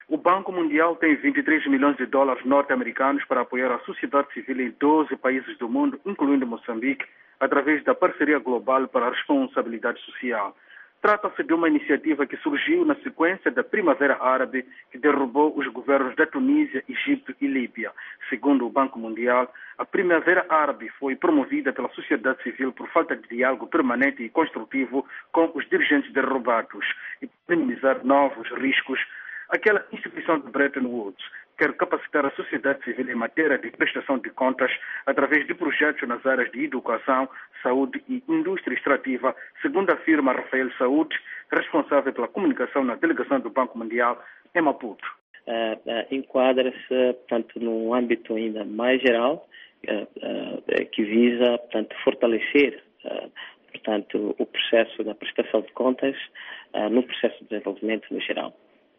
O Banco Mundial tem 23 milhões de dólares norte-americanos para apoiar a sociedade civil em 12 países do mundo, incluindo Moçambique, através da Parceria Global para a Responsabilidade Social. Trata-se de uma iniciativa que surgiu na sequência da Primavera Árabe, que derrubou os governos da Tunísia, Egito e Líbia. Segundo o Banco Mundial, a Primavera Árabe foi promovida pela sociedade civil por falta de diálogo permanente e construtivo com os dirigentes derrubados e minimizar novos riscos. Aquela instituição de Bretton Woods quer capacitar a sociedade civil em matéria de prestação de contas através de projetos nas áreas de educação, saúde e indústria extrativa, segundo afirma Rafael Saúde, responsável pela comunicação na delegação do Banco Mundial em Maputo. Enquadra-se, portanto, num âmbito ainda mais geral, que visa, portanto, fortalecer, portanto, o processo da prestação de contas no processo de desenvolvimento no geral.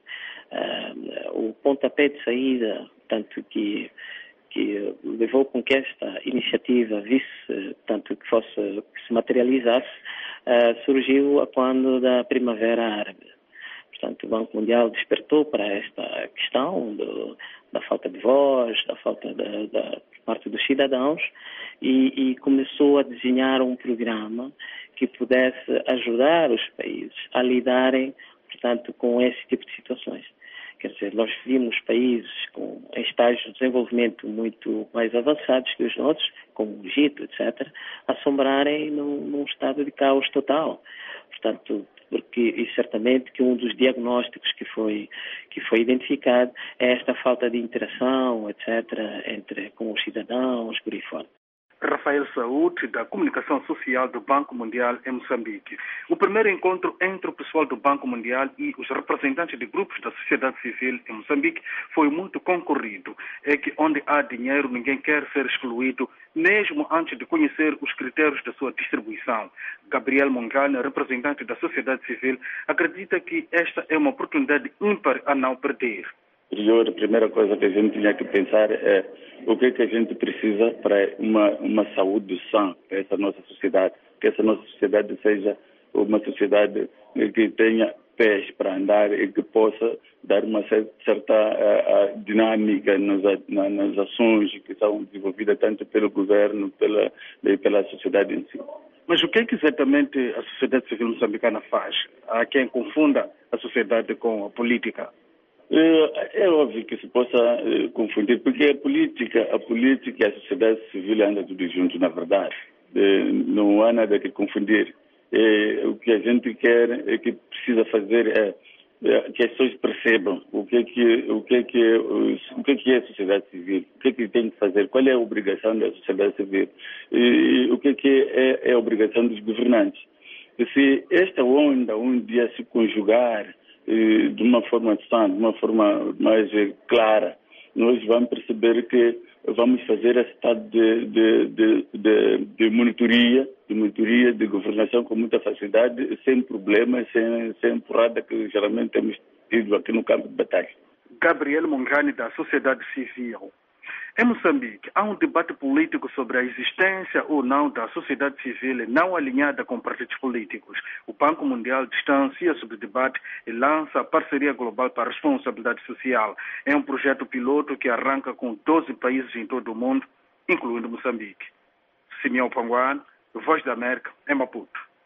O pontapé de saída, portanto, que levou com que esta iniciativa visse, portanto, que se materializasse, surgiu quando da Primavera Árabe. Portanto, o Banco Mundial despertou para esta questão da falta de voz, da falta da parte dos cidadãos e começou a desenhar um programa que pudesse ajudar os países a lidarem, portanto, com esse tipo de situações. Quer dizer, nós vimos países em estágios de desenvolvimento muito mais avançados que os nossos, como o Egito, etc., assombrarem num estado de caos total. Portanto, e certamente que um dos diagnósticos que foi identificado é esta falta de interação, etc., com os cidadãos, por aí fora. Rafael Saúde, da Comunicação Social do Banco Mundial em Moçambique. O primeiro encontro entre o pessoal do Banco Mundial e os representantes de grupos da sociedade civil em Moçambique foi muito concorrido. É que onde há dinheiro ninguém quer ser excluído, mesmo antes de conhecer os critérios da sua distribuição. Gabriel Mongane, representante da sociedade civil, acredita que esta é uma oportunidade ímpar a não perder. A primeira coisa que a gente tinha que pensar é o que a gente precisa para uma saúde sã para essa nossa sociedade. Que essa nossa sociedade seja uma sociedade que tenha pés para andar e que possa dar uma certa dinâmica nas ações que são desenvolvidas tanto pelo governo e pela sociedade em si. Mas o que é que exatamente a sociedade civil moçambicana faz? Há quem confunda a sociedade com a política. É óbvio que se possa confundir, porque a política e a sociedade civil andam tudo junto, na verdade. Não há nada que confundir. O que a gente quer, que precisa fazer é que as pessoas percebam o que é a sociedade civil, o que tem que fazer, qual é a obrigação da sociedade civil e o que é a obrigação dos governantes. E se esta onda um dia se conjugar de uma forma sã, de uma forma mais clara, nós vamos perceber que vamos fazer esse estado de monitoria, de governação com muita facilidade, sem problemas, sem empurrada que geralmente temos tido aqui no campo de batalha. Gabriel Mongane, da sociedade civil. Em Moçambique, há um debate político sobre a existência ou não da sociedade civil não alinhada com partidos políticos. O Banco Mundial distancia-se do debate e lança a Parceria Global para a Responsabilidade Social. É um projeto piloto que arranca com 12 países em todo o mundo, incluindo Moçambique. Simeão Panguane, Voz da América, em Maputo.